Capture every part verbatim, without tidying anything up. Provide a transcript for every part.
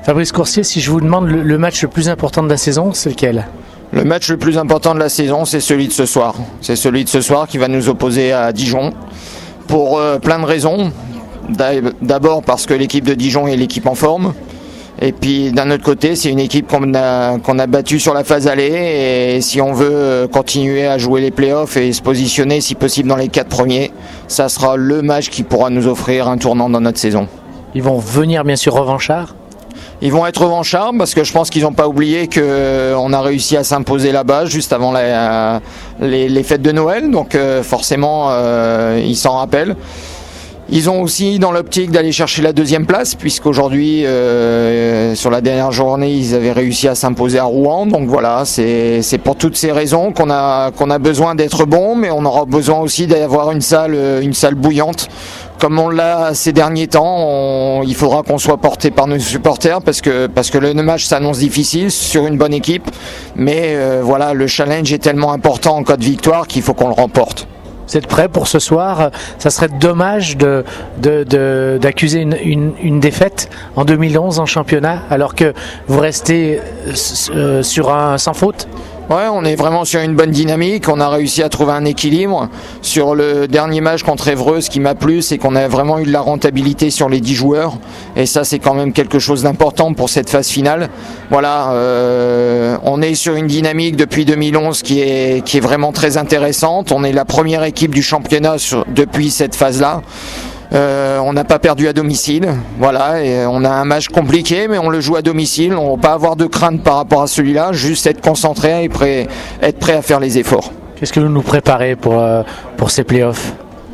Fabrice Coursier, si je vous demande le, le match le plus important de la saison, c'est lequel ? Le match le plus important de la saison, c'est celui de ce soir. C'est celui de ce soir qui va nous opposer à Dijon pour euh, plein de raisons. D'abord parce que l'équipe de Dijon est l'équipe en forme. Et puis d'un autre côté, c'est une équipe qu'on a, qu'on a battue sur la phase aller. Et si on veut continuer à jouer les playoffs et se positionner si possible dans les quatre premiers, ça sera le match qui pourra nous offrir un tournant dans notre saison. Ils vont venir bien sûr revanchards. Ils vont être revanchards parce que je pense qu'ils n'ont pas oublié qu'on a réussi à s'imposer là-bas juste avant la, les, les fêtes de Noël. Donc euh, forcément, euh, ils s'en rappellent. Ils ont aussi dans l'optique d'aller chercher la deuxième place, puisqu'aujourd'hui, euh, sur la dernière journée, ils avaient réussi à s'imposer à Rouen. Donc voilà, c'est, c'est pour toutes ces raisons qu'on a, qu'on a besoin d'être bon, mais on aura besoin aussi d'avoir une salle, une salle bouillante. Comme on l'a ces derniers temps, on, il faudra qu'on soit porté par nos supporters, parce que, parce que le match s'annonce difficile sur une bonne équipe. Mais euh, voilà, le challenge est tellement important en cas de victoire qu'il faut qu'on le remporte. Vous êtes prêts pour ce soir ? Ça serait dommage de, de, de, d'accuser une, une, une défaite en deux mille onze en championnat alors que vous restez euh, sur un sans faute ? Ouais, on est vraiment sur une bonne dynamique. On a réussi à trouver un équilibre. Sur le dernier match contre Évreux, ce qui m'a plu, c'est qu'on a vraiment eu de la rentabilité sur les dix joueurs. Et ça, c'est quand même quelque chose d'important pour cette phase finale. Voilà, euh, on est sur une dynamique depuis deux mille onze qui est, qui est vraiment très intéressante. On est la première équipe du championnat sur, depuis cette phase-là. Euh, on n'a pas perdu à domicile, voilà, et on a un match compliqué, mais on le joue à domicile. On ne va pas avoir de crainte par rapport à celui-là, juste être concentré et prêt, être prêt à faire les efforts. Qu'est-ce que vous nous préparez pour, euh, pour ces playoffs ?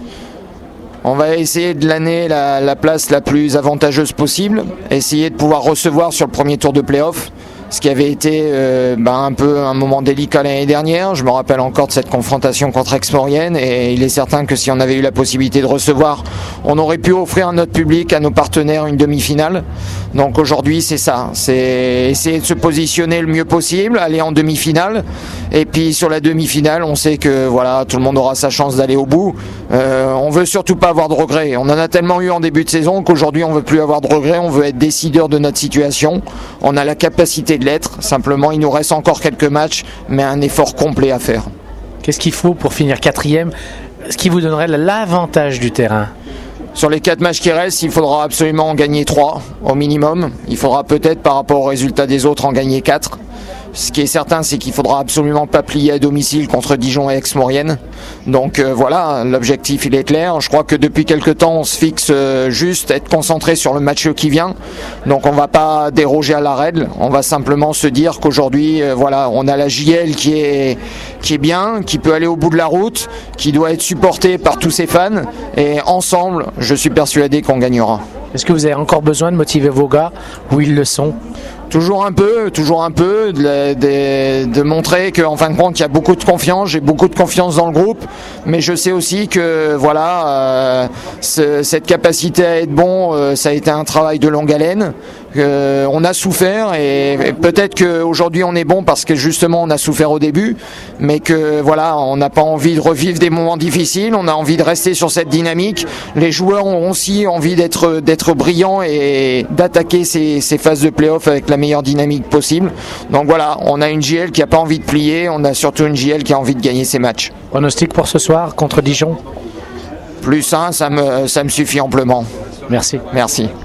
On va essayer de l'année la, la place la plus avantageuse possible, essayer de pouvoir recevoir sur le premier tour de playoff, ce qui avait été euh, bah, un peu un moment délicat l'année dernière. Je me rappelle encore de cette confrontation contre Aix-Maurienne, et il est certain que si on avait eu la possibilité de recevoir, on aurait pu offrir à notre public, à nos partenaires, une demi-finale. Donc aujourd'hui, c'est ça, c'est essayer de se positionner le mieux possible, aller en demi-finale, et puis sur la demi-finale, on sait que voilà, tout le monde aura sa chance d'aller au bout. Euh, on veut surtout pas avoir de regrets. On en a tellement eu en début de saison qu'aujourd'hui, on veut plus avoir de regrets. On veut être décideur de notre situation. On a la capacité de l'être. Simplement, il nous reste encore quelques matchs, mais un effort complet à faire. Qu'est-ce qu'il faut pour finir quatrième ? Ce qui vous donnerait l'avantage du terrain ? Sur les quatre matchs qui restent, il faudra absolument en gagner trois au minimum. Il faudra peut-être, par rapport aux résultats des autres, en gagner quatre. Ce qui est certain, c'est qu'il faudra absolument pas plier à domicile contre Dijon et Aix-Maurienne. Donc euh, voilà, l'objectif il est clair. Je crois que depuis quelque temps, on se fixe euh, juste être concentré sur le match qui vient. Donc on va pas déroger à la règle. On va simplement se dire qu'aujourd'hui, euh, voilà, on a la J L qui est qui est bien, qui peut aller au bout de la route, qui doit être supportée par tous ses fans. Et ensemble, je suis persuadé qu'on gagnera. Est-ce que vous avez encore besoin de motiver vos gars où ils le sont ? Toujours un peu, toujours un peu, de, de, de montrer qu'en fin de compte, il y a beaucoup de confiance, j'ai beaucoup de confiance dans le groupe, mais je sais aussi que voilà, euh, ce, cette capacité à être bon, euh, ça a été un travail de longue haleine. Euh, on a souffert et, et peut-être qu'aujourd'hui on est bon parce que justement on a souffert au début, mais que voilà, on n'a pas envie de revivre des moments difficiles, on a envie de rester sur cette dynamique. Les joueurs ont aussi envie d'être, d'être brillants et d'attaquer ces, ces phases de play-off avec la meilleure dynamique possible. Donc voilà, on a une J L qui n'a pas envie de plier, on a surtout une J L qui a envie de gagner ses matchs. Pronostic pour ce soir contre Dijon ? Plus un, ça me, ça me suffit amplement. Merci. Merci.